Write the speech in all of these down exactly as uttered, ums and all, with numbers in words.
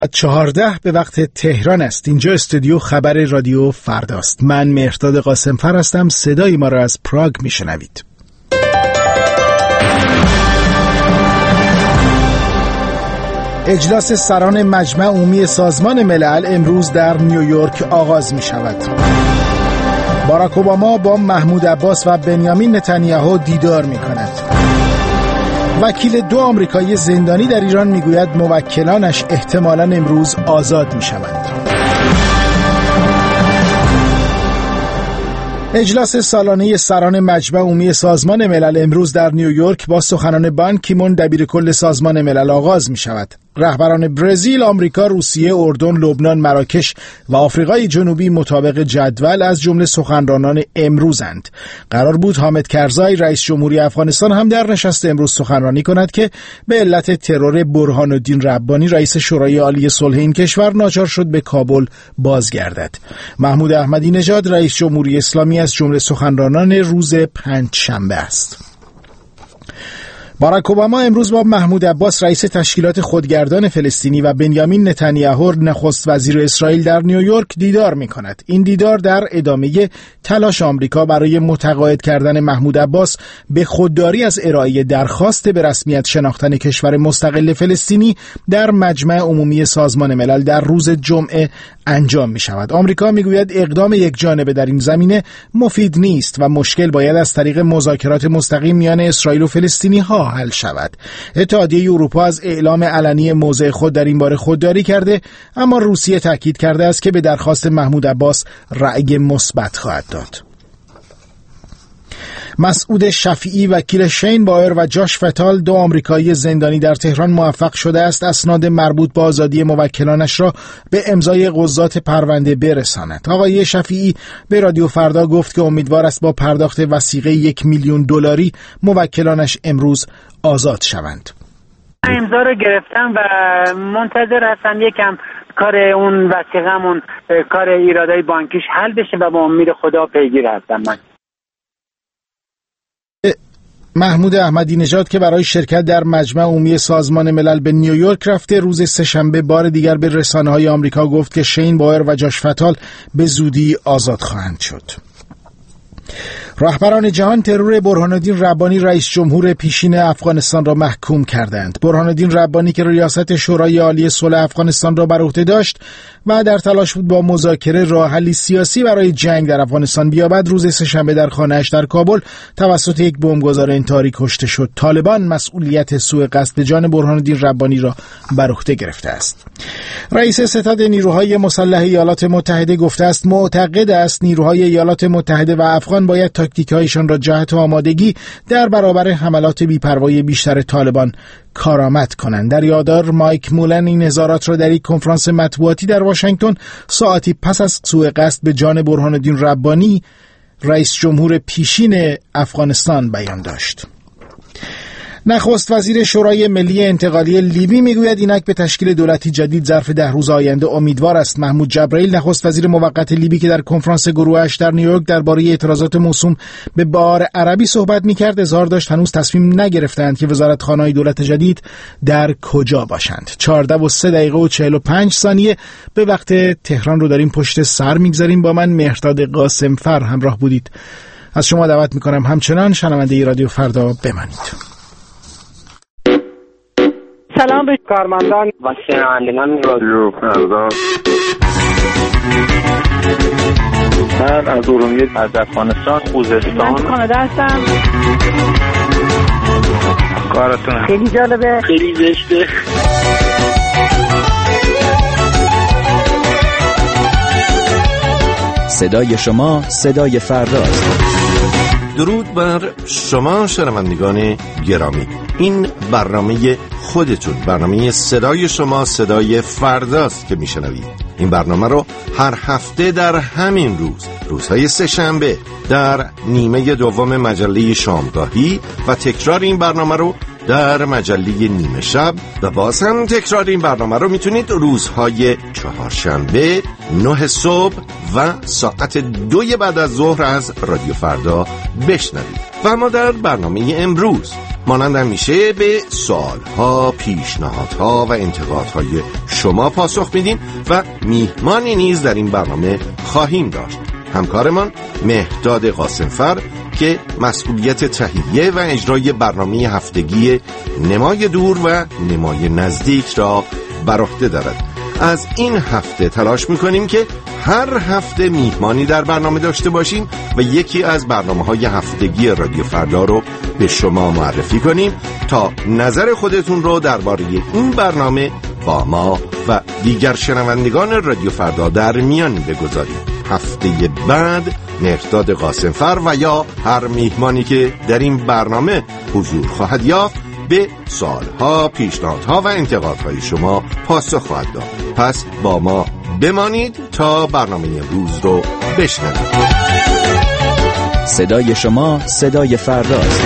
چهارده به وقت تهران است. اینجا استودیو خبر رادیو فرداست. من مهرداد قاسمفر هستم. صدای ما را از پراگ میشنوید. اجلاس سران مجمع عمومی سازمان ملل امروز در نیویورک آغاز می شود. باراک اوباما با محمود عباس و بنیامین نتانیاهو دیدار می کند. وکیل دو آمریکایی زندانی در ایران می گوید موکلانش احتمالاً امروز آزاد می شوند. اجلاس سالانه سران مجمع عمومی سازمان ملل امروز در نیویورک با سخنان بان کی مون دبیرکل سازمان ملل آغاز می شود. رهبران برزیل، آمریکا، روسیه، اردن، لبنان، مراکش و آفریقای جنوبی مطابق جدول از جمله سخنرانان امروزند. قرار بود حامد کرزای رئیس جمهوری افغانستان هم در نشست امروز سخنرانی کند که به علت ترور برهان الدین ربانی رئیس شورای عالی صلح این کشور ناچار شد به کابل بازگردد. محمود احمدی نژاد رئیس جمهوری اسلامی از جمله سخنرانان روز پنجشنبه است. باراک اوباما امروز با محمود عباس رئیس تشکیلات خودگردان فلسطینی و بنیامین نتانیاهو نخست وزیر اسرائیل در نیویورک دیدار می‌کند. این دیدار در ادامه تلاش آمریکا برای متقاعد کردن محمود عباس به خودداری از ارائه درخواست به رسمیت شناختن کشور مستقل فلسطینی در مجمع عمومی سازمان ملل در روز جمعه انجام می‌شود. آمریکا می‌گوید اقدام یکجانبه در این زمینه مفید نیست و مشکل باید از طریق مذاکرات مستقیم میان اسرائیل و فلسطینی‌ها حل شود. اتحادیه اروپا از اعلام علنی موضع خود در این باره خودداری کرده، اما روسیه تاکید کرده است که به درخواست محمود عباس رأی مثبت خواهد داد. مسعود شفیعی وکیل شین بایر و جاش فتال دو آمریکایی زندانی در تهران موفق شده است اسناد مربوط به آزادی موکلانش را به امضای قضات پرونده برساند. آقای شفیعی به رادیو فردا گفت که امیدوار است با پرداخت وثیقه یک میلیون دلاری موکلانش امروز آزاد شوند. امضا رو گرفتم و منتظر هستم یکم کار اون وثیقه‌مون، کار ایرادای بانکیش حل بشه و با امید خدا پیگیر هستم. من محمود احمدی نژاد که برای شرکت در مجمع عمومی سازمان ملل به نیویورک رفته، روز سه‌شنبه بار دیگر به رسانه‌های آمریکا گفت که شین بایر و جاش فتال به زودی آزاد خواهند شد. رهبران جهان ترور برهان الدین ربانی رئیس جمهور پیشین افغانستان را محکوم کردند. برهان الدین ربانی که ریاست شورای عالی صلح افغانستان را بر عهده داشت و در تلاش بود با مذاکره راه حلی سیاسی برای جنگ در افغانستان بیابد، روز سه‌شنبه در خانه‌اش در کابل توسط یک بمبگذار انتحاری کشته شد. طالبان مسئولیت سوء قصد به جان برهان الدین ربانی را بر عهده گرفته است. رئیس ستاد نیروهای مسلح ایالات متحده گفته است معتقد است نیروهای ایالات متحده و افغان باید تاکتیک‌هایشان را جهت آمادگی در برابر حملات بی‌پروایی بیشتر طالبان کارآمد کنند. در یاددار مایک مولن این نظارات را در یک کنفرانس مطبوعاتی در واشنگتن ساعتی پس از سوء قصد به جان برهان الدین ربانی رئیس جمهور پیشین افغانستان بیان داشت. نخست وزیر شورای ملی انتقالی لیبی میگوید اینک به تشکیل دولتی جدید ظرف ده روز آینده امیدوار است. محمود جبرائیل نخست وزیر موقت لیبی که در کنفرانس گروهش در نیویورک درباره اعتراضات موسوم به بهار عربی صحبت میکرد، اظهار داشت هنوز تصمیم نگرفتند که وزارتخانه‌های دولت جدید در کجا باشند. چهارده و سه دقیقه و چهل و پنج ثانیه به وقت تهران رو داریم پشت سر میگذاریم. با من مهرداد قاسمفر همراه بودید. از شما دعوت میکنم همچنان شنونده رادیو فردا بمانید. سلام به کارمندان و شنوندگان رادیو فردا. من از ارومیه، از افغانستان، خوزستان، من کانادا هستم. کارتون خیلی جالبه، خیلی زشته. صدای شما صدای فرداست. درود بر شما شنوندگان گرامی. این برنامه خودتون، برنامه صدای شما صدای فرداست که میشنوید. این برنامه رو هر هفته در همین روز، روزهای سه شنبه، در نیمه دوم مجله شامگاهی و تکرار این برنامه رو در مجله نیمه شب و باز هم تکرار این برنامه رو میتونید روزهای چهارشنبه، نه صبح و ساعت دوی بعد از ظهر از رادیو فردا بشنوید. و ما در برنامه امروز مانند همیشه به سوالها، پیشنهادها و انتقادهای شما پاسخ میدیم و میهمانی نیز در این برنامه خواهیم داشت. همکارمان مهداد قاسمفر که مسئولیت تهیه و اجرای برنامه هفتگی نمای دور و نمای نزدیک را بر عهده دارد. از این هفته تلاش میکنیم که هر هفته میهمانی در برنامه داشته باشیم و یکی از برنامه‌های هفتگی رادیو فردا رو به شما معرفی کنیم تا نظر خودتون رو درباره این برنامه با ما و دیگر شنوندگان رادیو فردا در میان بگذاریم. هفته بعد مهداد قاسمفر و یا هر میهمانی که در این برنامه حضور خواهد یافت به سوالها، پیشنهادها و انتقادهای شما پاسخ خواهد داد. پس با ما بمانید تا برنامه امروز رو بشنوید. صدای شما صدای فرداست.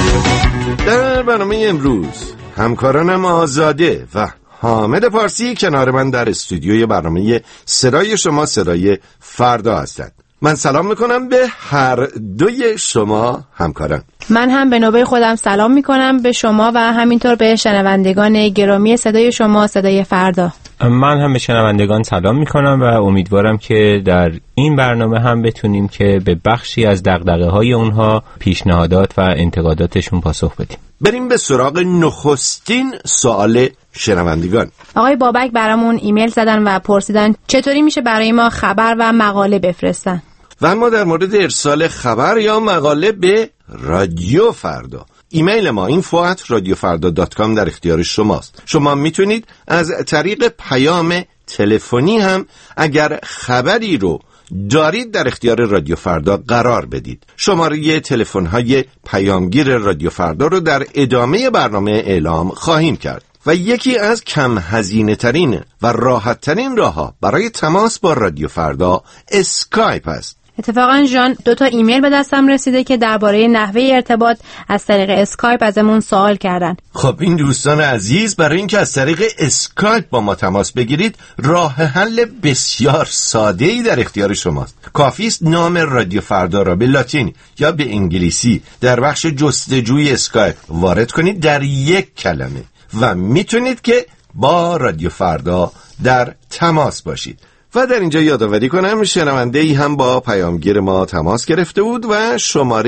در برنامه امروز همکارانم آزاده و حامد پارسی کنار من در استودیوی برنامه صدای شما صدای فردا هستند. من سلام میکنم به هر دوی شما همکاران. من هم به نوبه خودم سلام میکنم به شما و همینطور به شنوندگان گرامی صدای شما صدای فردا. من هم به شنوندگان سلام میکنم و امیدوارم که در این برنامه هم بتونیم که به بخشی از دغدغه‌های اونها پیشنهادات و انتقاداتشون پاسخ بدیم. بریم به سراغ نخستین سوال شنوندگان. آقای بابک برامون ایمیل زدن و پرسیدن چطوری میشه برای ما خبر و مقاله بفرستن. و اما در مورد ارسال خبر یا مقاله به رادیو فردا، ایمیل ما اینفو ات رادیو فردا دات کام در اختیار شماست. شما میتونید از طریق پیام تلفنی هم اگر خبری رو دارید در اختیار رادیو فردا قرار بدید. شماره تلفن‌های پیامگیر رادیو فردا رو در ادامه برنامه اعلام خواهیم کرد. و یکی از کم هزینه ترین و راحت ترین راه ها برای تماس با رادیو فردا اسکایپ است. اتفاقا جان دو تا ایمیل به دستم رسیده که درباره نحوه ارتباط از طریق اسکایپ ازمون سوال کردن. خب این دوستان عزیز، برای اینکه از طریق اسکایپ با ما تماس بگیرید راه حل بسیار ساده‌ای در اختیار شماست. کافی است نام رادیو فردا را به لاتین یا به انگلیسی در بخش جستجوی اسکایپ وارد کنید در یک کلمه و میتونید که با رادیو فردا در تماس باشید. و در اینجا یادآوری کنم شنونده ای هم با پیامگیر ما تماس گرفته بود و شماره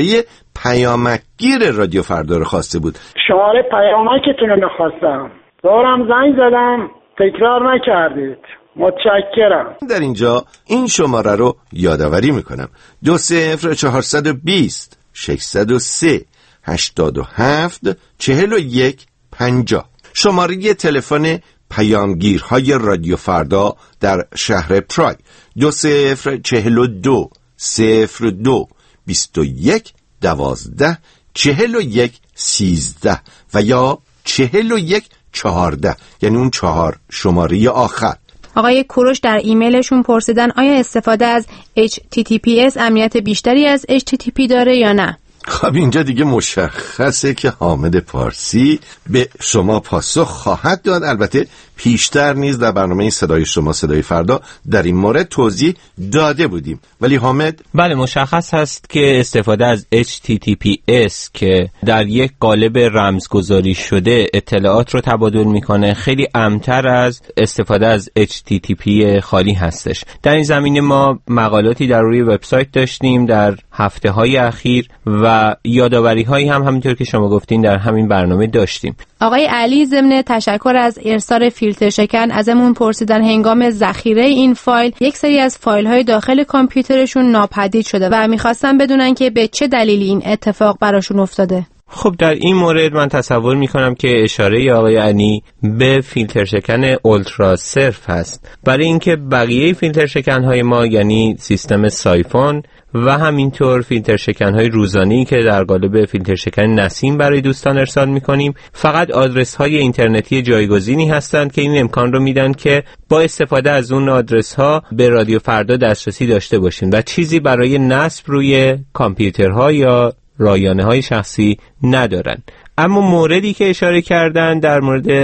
پیامکگیر رادیو فردا رو خواسته بود. شماره پیامکتون رو نخواستم، دارم زنگ زدم تکرار نکردید، متشکرم. در اینجا این شماره رو یادآوری میکنم: دو صفر چهارصد و بیست ششصد و سه هشتاد و هفت چهل و یک پنجاه. شماره تلفن پیامگیرهای رادیو فردا در شهر پراگ دو صفر چهل و دو صفر دو بیست و یک دوازده چهل و یک سیزده و یا چهل و یک چهارده، یعنی اون چهار شماره آخر. آقای کوروش در ایمیلشون پرسیدن آیا استفاده از اچ تی تی پی اس امنیت بیشتری از اچ تی تی پی داره یا نه؟ خب اینجا دیگه مشخصه که حامد پارسی به شما پاسخ خواهد داد. البته پیشتر نیز در برنامه صدای شما صدای فردا در این مورد توضیح داده بودیم. ولی حامد؟ بله، مشخص هست که استفاده از اچ تی تی پی اس که در یک قالب رمزگذاری شده اطلاعات رو تبادل میکنه خیلی امن‌تر از استفاده از اچ تی تی پی خالی هستش. در این زمینه ما مقالاتی در روی وبسایت داشتیم در هفته‌های اخیر و یادآوری‌هایی هم همینطور که شما گفتین در همین برنامه داشتیم. آقای علی ضمن تشکر از ارسال فیلتر شکن ازمون پرسیدن هنگام ذخیره این فایل یک سری از فایل‌های داخل کامپیوترشون ناپدید شده و می‌خواستن بدونن که به چه دلیلی این اتفاق براشون افتاده. خب در این مورد من تصور میکنم که اشاره آقای علی به فیلتر شکن اولترا صرف هست، برای اینکه بقیه فیلتر شکن های ما یعنی سیستم سایفون و همینطور فیلتر شکن های روزانه‌ای که در قالب فیلتر شکن نسیم برای دوستان ارسال میکنیم فقط آدرس های اینترنتی جایگزینی هستند که این امکان رو میدن که با استفاده از اون آدرس ها به رادیو فردا دسترسی داشته باشیم و چیزی برای نصب روی کامپیوترها یا رایانه های شخصی ندارن. اما موردی که اشاره کردن در مورد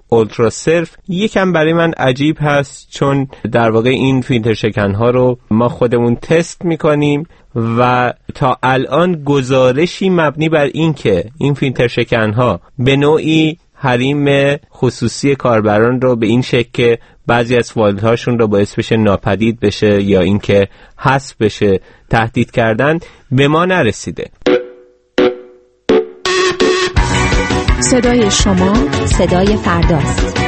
اولترا صرف یکم برای من عجیب هست، چون در واقع این فیلتر شکن ها رو ما خودمون تست میکنیم و تا الان گزارشی مبنی بر این که این فیلتر شکن ها به نوعی حریم خصوصی کاربران رو به این شکل که بعضی از فایل هاشون رو باعث بشه ناپدید بشه یا اینکه حذف بشه تهدید کردن به ما نرسیده. صدای شما صدای فرداست.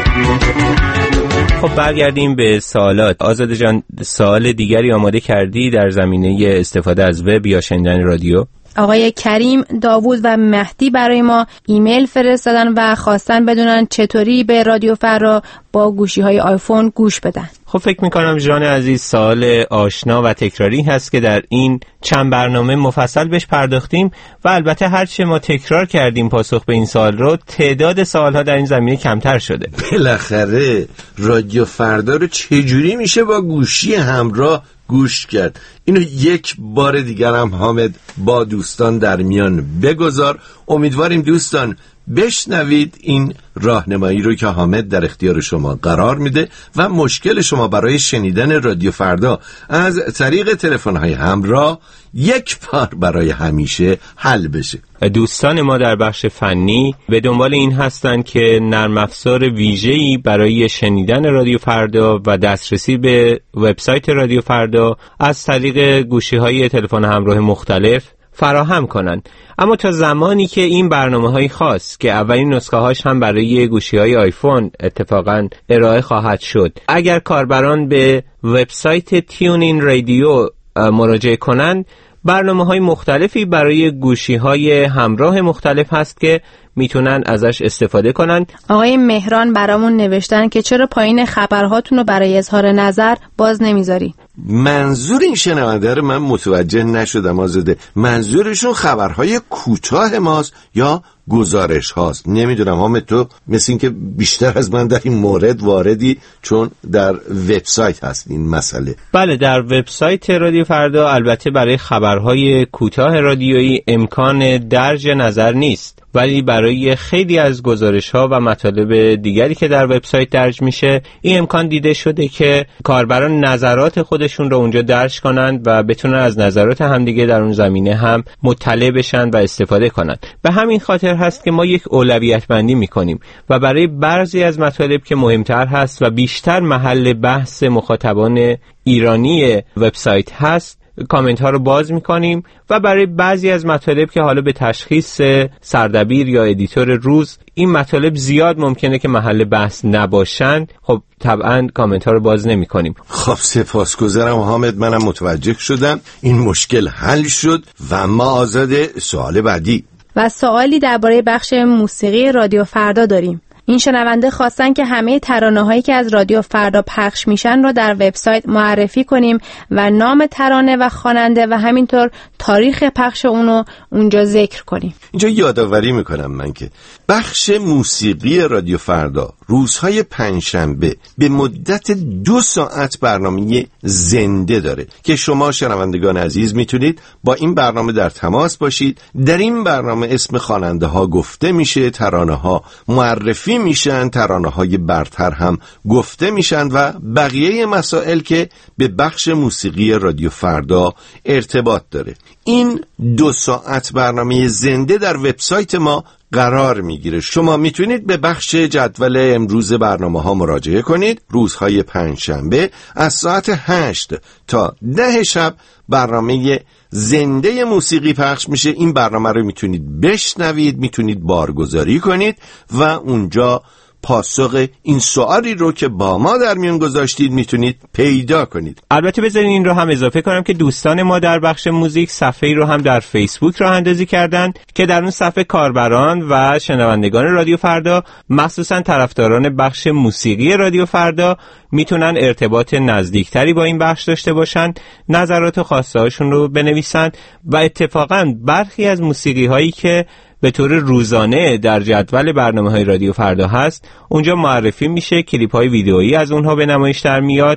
خب برگردیم به سوالات. آزاده جان، سوال دیگری آماده کردی در زمینه استفاده از وب یا شنیدن رادیو؟ آقای کریم، داوود و مهدی برای ما ایمیل فرستادن و خواستن بدونن چطوری به رادیو فردا با گوشی های آیفون گوش بدن. خب فکر میکنم جان عزیز سوال آشنا و تکراری هست که در این چند برنامه مفصل بهش پرداختیم و البته هرچه ما تکرار کردیم پاسخ به این سوال رو، تعداد سوالها در این زمینه کمتر شده. بالاخره رادیو فردا رو چجوری میشه با گوشی همراه گوش کرد؟ اینو یک بار دیگر هم حامد با دوستان در میان بگذار. امیدواریم دوستان بشنوید این راهنمایی رو که حامد در اختیار شما قرار میده و مشکل شما برای شنیدن رادیو فردا از طریق تلفن‌های همراه یک بار برای همیشه حل بشه. دوستان ما در بخش فنی به دنبال این هستن که نرم افزار ویژه‌ای برای شنیدن رادیو فردا و دسترسی به وبسایت رادیو فردا از طریق گوشی‌های تلفن همراه مختلف فراهم کنن. اما تا زمانی که این برنامه‌های خاص که اولین نسخه‌هاش هم برای گوشی‌های آیفون اتفاقاً ارائه خواهد شد، اگر کاربران به وبسایت تیونین رادیو مراجعه کنن، برنامه‌های مختلفی برای گوشی‌های همراه مختلف هست که میتونن ازش استفاده کنن. آقای مهران برامون نوشتن که چرا پایین خبرهاتون رو برای اظهار نظر باز نمیذاری؟ منظور این شنونده رو من متوجه نشدم آزاده. منظورشون خبرهای کوتاه ماست یا گزارش هاست؟ نمیدونم حامد، تو مثل این که بیشتر از من در این مورد واردی، چون در وبسایت هست این مسئله. بله، در وبسایت رادیو فردا البته برای خبرهای کوتاه رادیویی امکان درج نظر نیست، ولی برای خیلی از گزارش‌ها و مطالب دیگری که در وبسایت درج میشه این امکان دیده شده که کاربران نظرات خودشون رو اونجا درج کنند و بتونن از نظرات همدیگه در اون زمینه هم مطلع بشن و استفاده کنن. به همین خاطر هست که ما یک اولویت بندی میکنیم و برای بعضی از مطالب که مهمتر هست و بیشتر محل بحث مخاطبان ایرانی وبسایت هست کامنت ها رو باز میکنیم و برای بعضی از مطالب که حالا به تشخیص سردبیر یا ادیتور روز این مطالب زیاد ممکنه که محل بحث نباشن، خب طبعا کامنت ها رو باز نمی کنیم. خب سپاسگزارم حامد، منم متوجه شدم این مشکل حل شد و ما آزاده سوال بعدی. و سوالی درباره بخش موسیقی رادیو فردا داریم. این شنونده خواستن که همه ترانه‌هایی که از رادیو فردا پخش میشن رو در وبسایت معرفی کنیم و نام ترانه و خواننده و همینطور تاریخ پخش اونو اونجا ذکر کنیم. اینجا یادآوری میکنم من که بخش موسیقی رادیو فردا روزهای پنجشنبه به مدت دو ساعت برنامه زنده داره که شما شنوندگان عزیز میتونید با این برنامه در تماس باشید. در این برنامه اسم خواننده ها گفته میشه، ترانه ها معرفی میشن، ترانه های برتر هم گفته میشن و بقیه مسائل که به بخش موسیقی رادیو فردا ارتباط داره. این دو ساعت برنامه زنده در وبسایت ما قرار میگیره. شما میتونید به بخش جدول امروز برنامه ها مراجعه کنید. روزهای پنجشنبه از ساعت هشت تا ده شب برنامه زنده موسیقی پخش میشه. این برنامه رو میتونید بشنوید، میتونید بارگذاری کنید و اونجا پاسخ این سوالی رو که با ما در میون گذاشتید میتونید پیدا کنید. البته بذارین این رو هم اضافه کنم که دوستان ما در بخش موزیک صفحه‌ای رو هم در فیسبوک راه اندازی کردن که در اون صفحه کاربران و شنوندگان رادیو فردا، مخصوصا طرفداران بخش موسیقی رادیو فردا، میتونن ارتباط نزدیکتری با این بخش داشته باشن، نظرات و خواسته هاشون رو بنویسن و اتفاقا برخی از موسیقی هایی که به طور روزانه در جدول برنامه‌های رادیو فردا هست اونجا معرفی میشه، کلیپ‌های ویدئویی از اونها به نمایش در میاد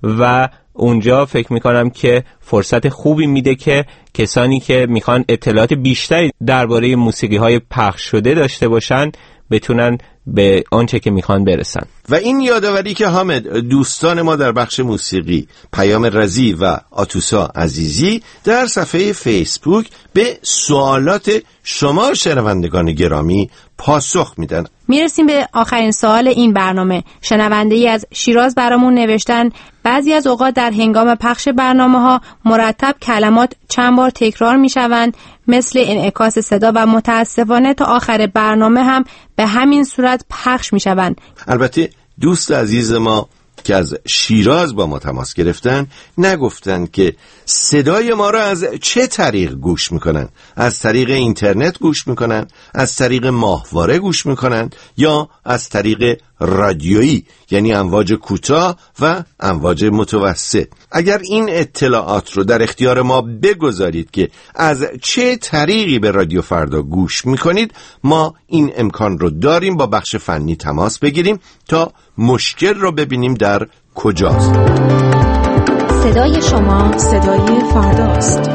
و اونجا فکر میکنم که فرصت خوبی میده که کسانی که میخوان اطلاعات بیشتری درباره موسیقی‌های پخش شده داشته باشن بتونن به آنچه که میخوان برسن. و این یادآوری که حامد دوستان ما در بخش موسیقی پیام رضی و آتوسا عزیزی در صفحه فیسبوک به سوالات شما شنوندگان گرامی پاسخ میدن. میرسیم به آخرین سوال این برنامه. شنونده‌ای از شیراز برامون نوشتن بعضی از اوقات در هنگام پخش برنامه‌ها مرتب کلمات چند بار تکرار میشوند مثل انعکاس صدا و متاسفانه تا آخر برنامه هم به همین صورت پخش میشوند. البته دوست عزیز ما که از شیراز با ما تماس گرفتن نگفتن که صدای ما را از چه طریق گوش میکنن. از طریق اینترنت گوش میکنن، از طریق ماهواره گوش میکنن یا از طریق رادیویی، یعنی امواج کوتاه و امواج متوسط. اگر این اطلاعات رو در اختیار ما بگذارید که از چه طریقی به رادیو فردا گوش میکنید، ما این امکان رو داریم با بخش فنی تماس بگیریم تا مشکل رو ببینیم در کجاست. صدای شما صدای فرداست.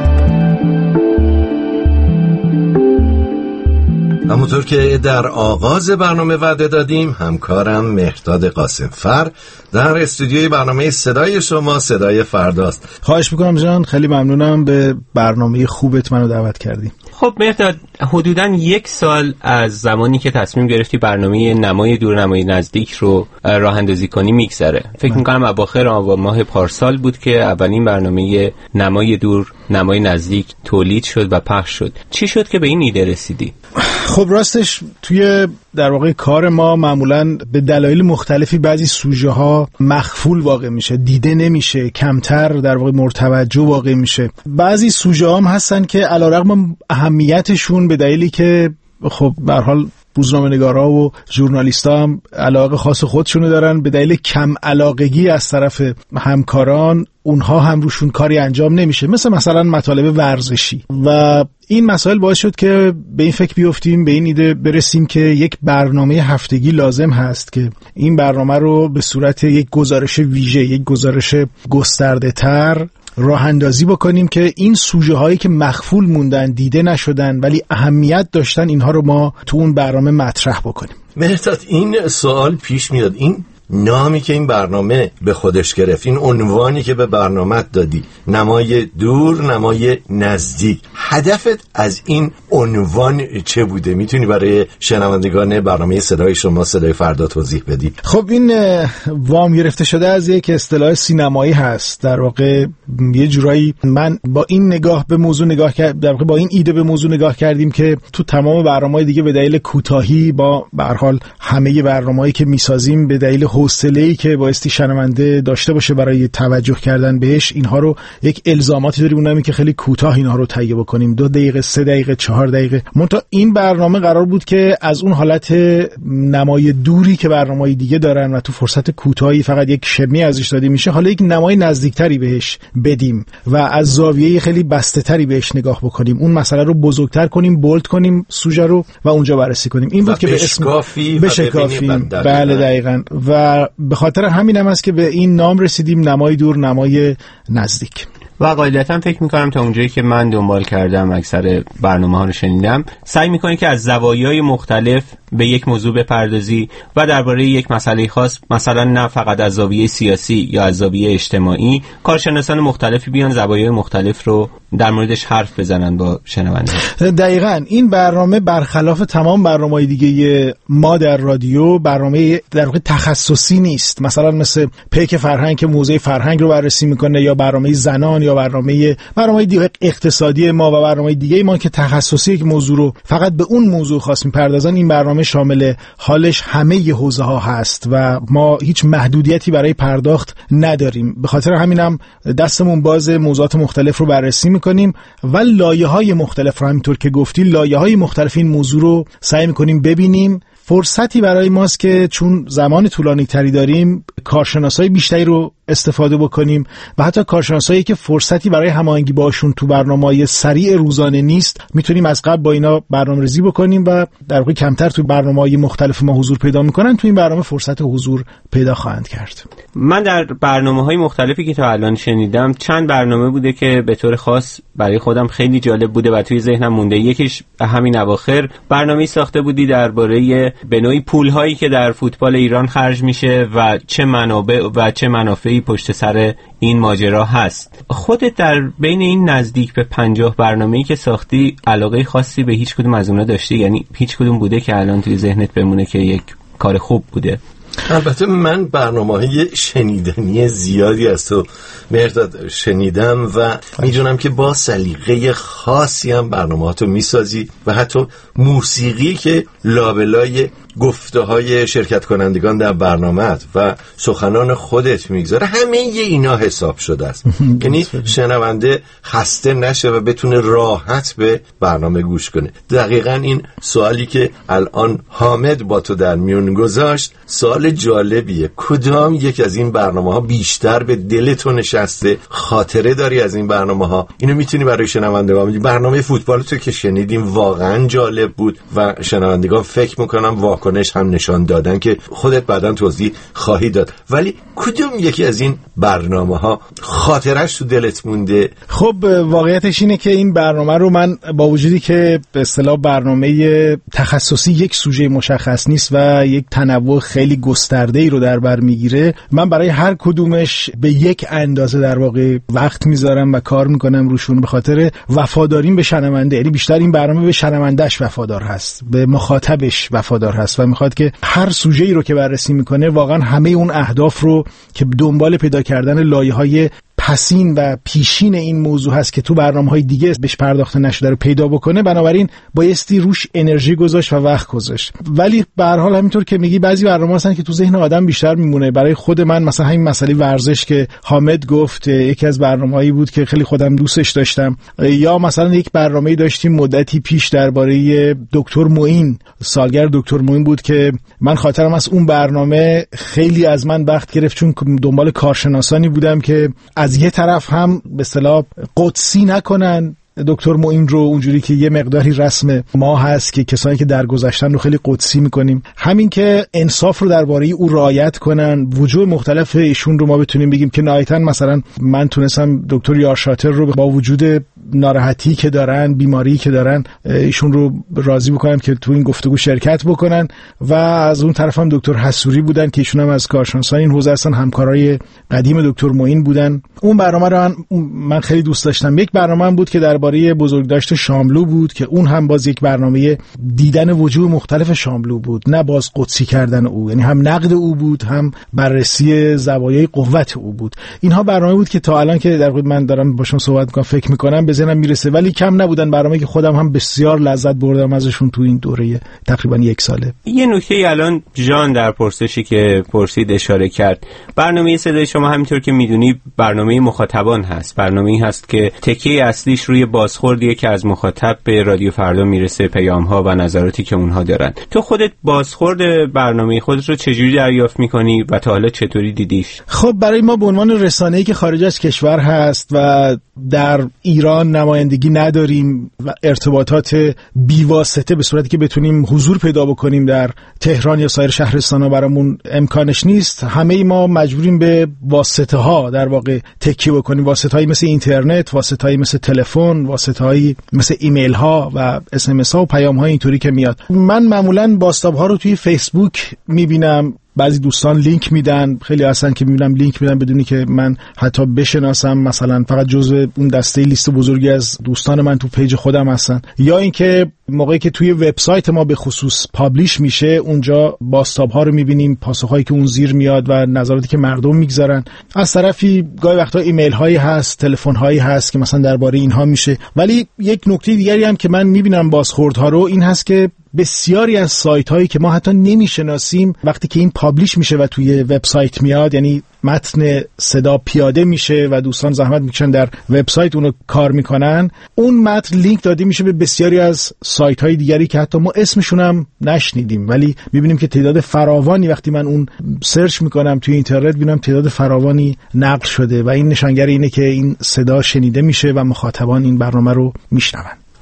همونطور که در آغاز برنامه وعده دادیم، همکارم مهرداد قاسمفر در استودیوی برنامه صدای شما صدای فرداست. خواهش میکنم جان، خیلی ممنونم، به برنامه خوبت منو دعوت کردی. خب مهرداد، حدوداً یک سال از زمانی که تصمیم گرفتی برنامه نمای دور نمای نزدیک رو راه اندازی کنی میگذره. فکر میکنم اواخر آبان ماه پارسال بود که اولین برنامه نمای دور نمای نزدیک تولید شد و پخش شد. چی شد که به این ایده رسیدی؟ خب راستش توی در واقع کار ما معمولاً به دلایل مختلفی بعضی سوژه ها مخفول واقع میشه، دیده نمیشه، کمتر در واقع مرتوجه واقع میشه. بعضی سوژه هم هستن که علیرغم اهمیتشون به دلیلی که خب به هر حال روزنامه‌نگارا و ژورنالیست‌ها هم علاقه خاص خودشونو دارن، به دلیل کم علاقگی از طرف همکاران اونها هم روشون کاری انجام نمیشه، مثل مثلا مطالب ورزشی. و این مسائل باعث شد که به این فکر بیفتیم، به این ایده برسیم که یک برنامه هفتگی لازم هست که این برنامه رو به صورت یک گزارش ویژه، یک گزارش گسترده تر راه اندازی بکنیم که این سوژه هایی که مخفول موندن، دیده نشدن ولی اهمیت داشتن، اینها رو ما تو اون برنامه مطرح بکنیم. مهرداد، این سوال پیش میاد، این نامی که این برنامه به خودش گرفت، این عنوانی که به برنامه دادی، نمای دور نمای نزدیک، هدفت از این عنوان چه بوده؟ میتونی برای شنوندگان برنامه صدای شما صدای فردا توضیح بدی؟ خب این وام گرفته شده از یک اصطلاح سینمایی هست. در واقع یه جورایی من با این نگاه به موضوع نگاه کرد، در واقع با این ایده به موضوع نگاه کردیم که تو تمام برنامه‌های دیگه به دلیل کوتاهی با به هر حال همه برنامه‌ای که میسازیم به دلیل حوصله‌ای که بایستی شنونده داشته باشه برای توجه کردن بهش، اینها رو یک الزاماتی داریم، اونم که خیلی کوتاه اینها رو تهیه بکنیم، دو دقیقه، سه دقیقه، چهار دقیقه. منتها این برنامه قرار بود که از اون حالت نمای دوری که برنامه‌های دیگه دارن و تو فرصت کوتاهی فقط یک شمی ازش داده میشه، حالا یک نمای نزدیکتری بهش بدیم و از زاویه خیلی بسته‌تری بهش نگاه بکنیم، اون مسئله رو بزرگتر کنیم، بولد کنیم سوژه رو و اونجا بررسی کنیم. این بود که به اسم بشکافیم. بله دقیقاً. و به خاطر همین هم است که به این نام رسیدیم، نمای دور نمای نزدیک. و قاعدتا فکر میکنم تا اونجایی که من دنبال کردم، اکثر برنامه ها رو شنیدم، سعی میکنی که از زوایای مختلف به یک موضوع بپردازی و درباره یک مسئله خاص، مثلا نه فقط از زاویه سیاسی یا از زاویه اجتماعی، کارشناسان مختلفی بیان زوایای مختلف رو در موردش حرف بزنن با شنونده. دقیقاً این برنامه برخلاف تمام برنامه‌های دیگه ما در رادیو برنامه در واقع تخصصی نیست، مثلا مثل پیک فرهنگ که موضوع فرهنگ رو بررسی میکنه، یا برنامه زنان، یا برنامه برنامه دیگه اقتصادی ما و برنامه دیگه ما که تخصصی یک موضوع رو فقط به اون موضوع خاص میپردازن. این برنامه شامل حالش همه حوزه ها هست و ما هیچ محدودیتی برای پرداخت نداریم. به خاطر همینم دستمون باز، موضوعات مختلف رو بررسی میکنیم و لایه‌های مختلف رو، همینطور که گفتی، لایه‌های مختلف این موضوع رو سعی میکنیم ببینیم. فرصتی برای ماست که چون زمان طولانی تری داریم، کارشناسای بیشتری رو استفاده بکنیم و حتی کارشناسایی که فرصتی برای هماهنگی باشون تو برنامه‌های سریع روزانه نیست، میتونیم از قبل با اینا برنامه‌ریزی بکنیم و در واقع کمتر تو برنامه‌های مختلف ما حضور پیدا میکنن، تو این برنامه فرصت حضور پیدا خواهند کرد. من در برنامه‌های مختلفی که تا الان شنیدم، چند برنامه بوده که به طور خاص برای خودم خیلی جالب بوده و توی ذهنم مونده. یکیش همین اواخر برنامه‌ای ساخته بودی درباره به نوعی پول‌هایی که در فوتبال ایران خرج میشه و چه منابع و چه منافعی پشت سر این ماجرا هست. خودت در بین این نزدیک به پنجاه برنامه‌ای که ساختی علاقه خاصی به هیچ کدوم از اونها داشتی؟ یعنی هیچ کدوم بوده که الان توی ذهنت بمونه که یک کار خوب بوده؟ البته من برنامه‌های شنیدنی زیادی از تو مرداد شنیدم و میدونم که با سلیقه خاصی هم برنامه‌هاتو میسازی و حتی موسیقی که لابلای گفته های شرکت کنندگان در برنامه‌ات و سخنان خودت میگذاره، همه ی اینا حساب شده است. یعنی شنونده خسته نشه و بتونه راحت به برنامه گوش کنه. دقیقاً این سوالی که الان حامد با تو در میون گذاشت سوال جالبیه. کدام یک از این برنامه‌ها بیشتر به دل تو نشسته؟ خاطره داری از این برنامه‌ها؟ اینو میتونی برای شنوندگان بگی. برنامه فوتبال تو که شنیدیم واقعاً جالب بود و شنوندگان فکر می‌کنم واکنش هم نشان دادن که خودت بعداً توضیح خواهی داد، ولی کدوم یکی از این برنامه‌ها خاطرش تو دلت مونده؟ خب واقعیتش اینه که این برنامه رو من با وجودی که به اصطلاح برنامه تخصصی یک سوژه مشخص نیست و یک تنوع خیلی گسترده‌ای رو در بر میگیره، من برای هر کدومش به یک اندازه در واقع وقت میذارم و کار میکنم روشون، به خاطر وفاداریم به شنونده. یعنی بیشتر این برنامه به شنوندهش وفادار هست، به مخاطبش وفادار هست و میخواد که هر سوژه‌ای رو که بررسی میکنه واقعا همه اون اهداف رو که دنبال پیدا کردن لایه‌های پسین و پیشین این موضوع هست که تو برنامه‌های دیگه بهش پرداخته نشده رو پیدا بکنه، بنابراین بایستی روش انرژی گذاشت و وقت گذاشت. ولی به هر حال همینطور که میگی بعضی برنامه‌ها هستن که تو ذهن آدم بیشتر میمونه. برای خود من مثلا همین مسئله ورزش که حامد گفت یکی از برنامه‌هایی بود که خیلی خودم دوستش داشتم، یا مثلا یک برنامه‌ای داشتیم مدتی پیش درباره دکتر معین، سالگرد دکتر معین بود که من خاطرم از اون برنامه خیلی از من وقت گرفت، چون دنبال کارشناسانی بودم که از یه طرف هم به اصطلاح قدسی نکنن دکتر معین رو اونجوری که یه مقداری رسم ما هست که کسانی که درگذشتن رو خیلی قدسی میکنیم، همین که انصاف رو درباره او رعایت کنن، وجوه مختلف ایشون رو ما بتونیم بگیم که نهایتاً مثلا من تونستم دکتر یارشاتر رو با وجود ناراحتی که دارن، بیماری که دارن، ایشون رو راضی بکنم که تو این گفتگو شرکت بکنن. و از اون طرف هم دکتر حسوری بودن که ایشون هم از کارشناسان این حوزه هستن، همکارای قدیم دکتر معین بودن. اون برنامه رو من خیلی دوست داشتم. یک برنامه هم بود که درباره بزرگداشت شاملو بود که اون هم باز یک برنامه دیدن وجوه مختلف شاملو بود، نه باز قدسی کردن او، یعنی هم نقد او بود هم بررسی زوایای قوت او بود. اینها برنامه بود که تا الان که در واقع من دارم باشون صحبت می‌کنم فکر می‌کنم به ذهنم میرسه، ولی کم نبودن برنامه‌ای که خودم هم بسیار لذت بردم ازشون تو این دوره تقریبا یک ساله. یه نکته الان جان در پرسشی که پرسید اشاره کرد، برنامه صدای شما همینطور که میدونی برنامه مخاطبان هست، برنامه‌ای هست که تکیه اصلیش روی بازخوردیه که از مخاطب به رادیو فردا میرسه، پیام‌ها و نظراتی که اونها دارن. تو خودت بازخورد برنامه خودت رو چجوری دریافت می‌کنی و تا حالا چطوری دیدیش؟ خب برای ما به عنوان رسانه‌ای که خارج از کشور هست و در ایران نمایندگی نداریم و ارتباطات بیواسطه به صورتی که بتونیم حضور پیدا بکنیم در تهران یا سایر شهرستان‌ها برامون امکانش نیست، همه ما مجبوریم به واسطه‌ها در واقع تکیه بکنیم، واسطه‌هایی مثل اینترنت، واسطه‌هایی مثل تلفن، واسطه‌هایی مثل ایمیل ها و اس ام اس ها و پیام ها اینطوری که میاد. من معمولاً باستاب ها رو توی فیسبوک میبینم، بعضی دوستان لینک میدن، خیلی هستن که میبینم لینک میدن بدونی که من حتی بشناسم، مثلا فقط جزو اون دسته لیست بزرگی از دوستان من تو پیج خودم هستن. یا اینکه موقعی که توی وبسایت ما به خصوص پابلیش میشه اونجا باستاب ها رو میبینیم، پاسخهایی که اون زیر میاد و نظراتی که مردم میگذارن. از طرفی گاهی وقتا ایمیل هایی هست، تلفن هایی هست که مثلا درباره اینها میشه. ولی یک نکته دیگری هم که من میبینم بازخوردها رو این هست که بسیاری از سایت هایی که ما حتی نمیشناسیم وقتی که این پابلیش میشه و توی وبسایت میاد، یعنی متن صدا پیاده میشه و دوستان زحمت میکشن در وبسایت اونو کار میکنن، اون متن لینک داده میشه به بسیاری از سایت های دیگری که حتی ما اسمشون هم نشنیدیم، ولی میبینیم که تعداد فراوانی وقتی من اون سرچ میکنم توی اینترنت ببینم تعداد فراوانی نقل شده و این نشانگر اینه که این صدا شنیده میشه و مخاطبان این برنامه رو میشنون.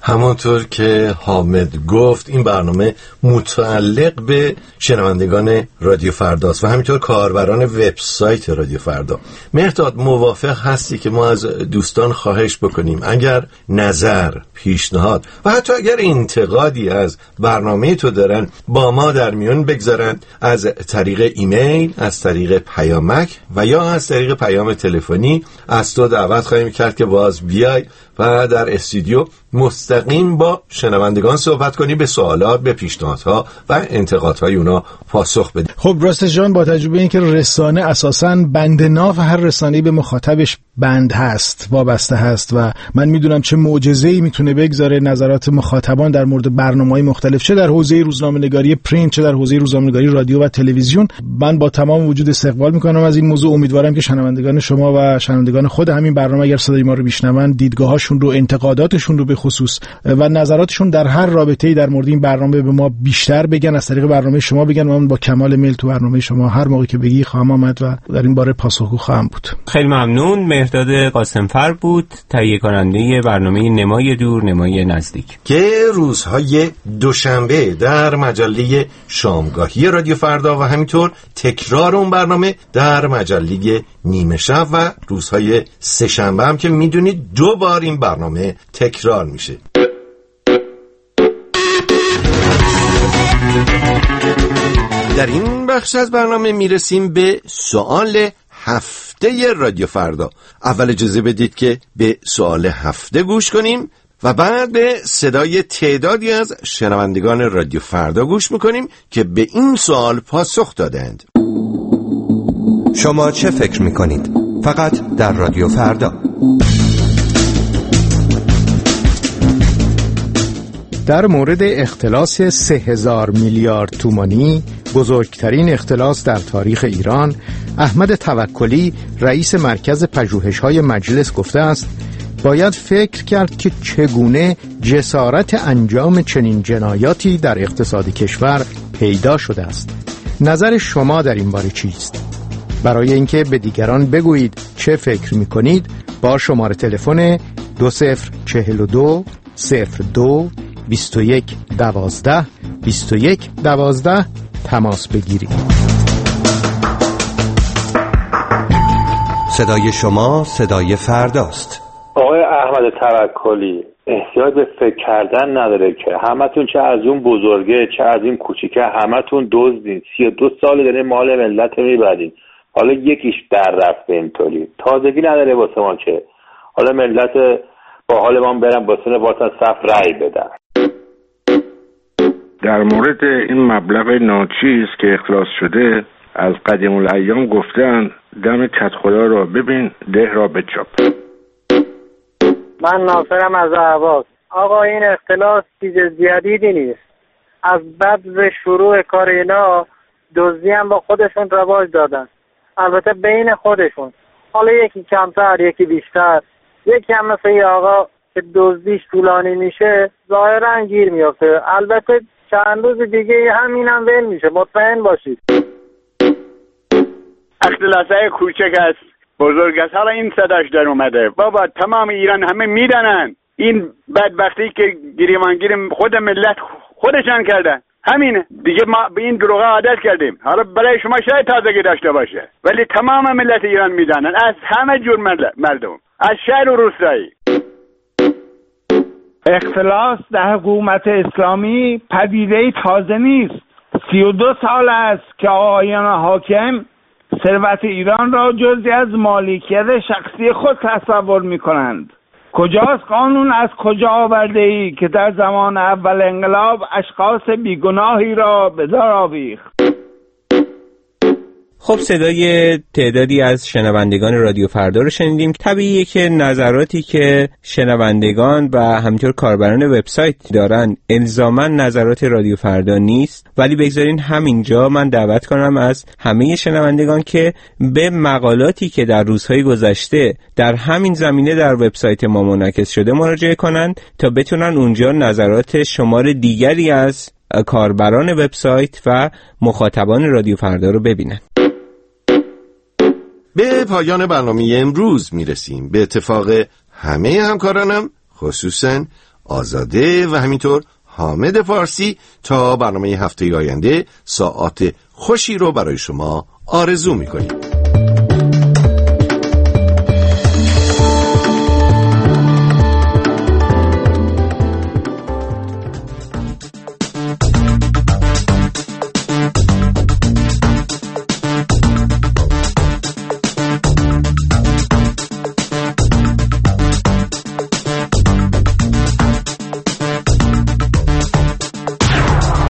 همونطور که حامد گفت این برنامه متعلق به شنوندگان رادیو فرداست و همینطور کاربران وبسایت رادیو فردا. مهرداد موافق هستی که ما از دوستان خواهش بکنیم اگر نظر، پیشنهاد و حتی اگر انتقادی از برنامه تو دارن با ما در میون بگذارن از طریق ایمیل، از طریق پیامک و یا از طریق پیام تلفنی. از تو دعوت خواهیم کرد که باز بیای و در استودیو مستقیم با شنوندگان صحبت کنی، به سوالات، به پیشنهادها و انتقادهای اونا پاسخ بدی. خب راستش جان، با تجربه این که رسانه اساساً بند ناف هر رسانه‌ای به مخاطبش بند هست، وابسته هست و من میدونم چه معجزه‌ای میتونه بگذاره نظرات مخاطبان در مورد برنامه‌های مختلف، چه در حوزه روزنامه‌نگاری پرینت، چه در حوزه روزنامه‌نگاری رادیو و تلویزیون. من با تمام وجود استقبال میکنم از این موضوع. امیدوارم که شنوندگان شما و شنوندگان خود همین برنامه اگر صدای ما رو میشنون، دیدگاهاشون رو، انتقاداتشون رو به خصوص و نظراتشون در هر رابطه‌ای در مورد این برنامه به ما بیشتر بگن، از طریق برنامه شما بگن. من با کمال میل تو برنامه شما هر موقع که بگی خواهم آمد و در این باره پاسخگو خواهم بود. خیلی ممنون. مهرداد قاسمفر بود، تهیه کننده برنامه نمای دور نمای نزدیک که روزهای دوشنبه در مجله شامگاهی رادیو فردا و همینطور تکرار اون برنامه در مجله نیمه شب و روزهای سه شنبه هم که میدونید دو بار این برنامه تکرار میشه. در این بخش از برنامه میرسیم به سوال هفته رادیو فردا. اول اجازه بدید که به سوال هفته گوش کنیم و بعد به صدای تعدادی از شنوندگان رادیو فردا گوش میکنیم که به این سوال پاسخ دادند. شما چه فکر میکنید؟ فقط در رادیو فردا. در مورد اختلاس سه هزار میلیارد تومانی، بزرگترین اختلاس در تاریخ ایران، احمد توکلی رئیس مرکز پژوهش‌های مجلس گفته است باید فکر کرد که چگونه جسارت انجام چنین جنایاتی در اقتصاد کشور پیدا شده است. نظر شما در این باره چیست؟ برای اینکه به دیگران بگویید چه فکر می‌کنید با شماره تلفن دو صفر چهل و دو صفر دو بیست و یک دوازده بیست و یک دوازده تماس بگیرید. صدای شما صدای فرداست. آقای احمد توکلی، احتیاج به فکر کردن نداره که همتون چه از اون بزرگه چه از این کوچیکه همتون دزدین. سی و دو سال داره مال ملت میبرین. حالا یکیش در رفته اینطوری تازگی نداره واسه ما که حالا ملت با حال ما برن با سن واسه صف رأی بدن. در مورد این مبلغ ناچیز که اخلاص شده، از قدیم الایام گفتن دم کت خدا را ببین ده را بچاپ. من ناصرم از اهواز. آقا این اختلاس چیز جدیدی نیست. از بعد شروع کار اینا دزدی هم با خودشون رواج دادن، البته بین خودشون. حالا یکی کمتر یکی بیشتر. یکی هم مثل یه آقا که دزدیش طولانی میشه ظاهرا گیر میافته، البته چند روز دیگه همین هم ول میشه، مطمئن باشید. اختلاسای کوچک است، بزرگ است. حالا این صداش در اومده بابا، تمام ایران همه میدانن این بدبختی که گریمانگیر خود ملت خودشان کردن، همینه دیگه. ما به این دروغ عادت کردیم. حالا برای شما شاید تازگی داشته باشه، ولی تمام ملت ایران میدانن، از همه جور مردم، از شهر و روستایی. اختلاس در حکومت اسلامی پدیده تازه نیست. سی و دو سال است که آقایان حاکم ثروت ایران را جزئی از مالکیت شخصی خود تصور می کنند. کجاست قانون از کجا آورده ای که در زمان اول انقلاب اشخاص بیگناهی را به دار آویخت؟ خب صدای تعدادی از شنوندگان رادیو فردا رو شنیدیم. طبیعیه که نظراتی که شنوندگان و همینطور کاربران وبسایت دارن الزاماً نظرات رادیو فردا نیست، ولی بگذارین همینجا من دعوت کنم از همه شنوندگان که به مقالاتی که در روزهای گذشته در همین زمینه در وبسایت ما منعکس شده مراجعه کنند تا بتونن اونجا نظرات شمار دیگری از کاربران وبسایت و مخاطبان رادیو فردا رو ببینن. به پایان برنامه امروز میرسیم. به اتفاق همه همکارانم، خصوصا آزاده و همینطور حامد فارسی تا برنامه هفته آینده ساعات خوشی رو برای شما آرزو می‌کنیم.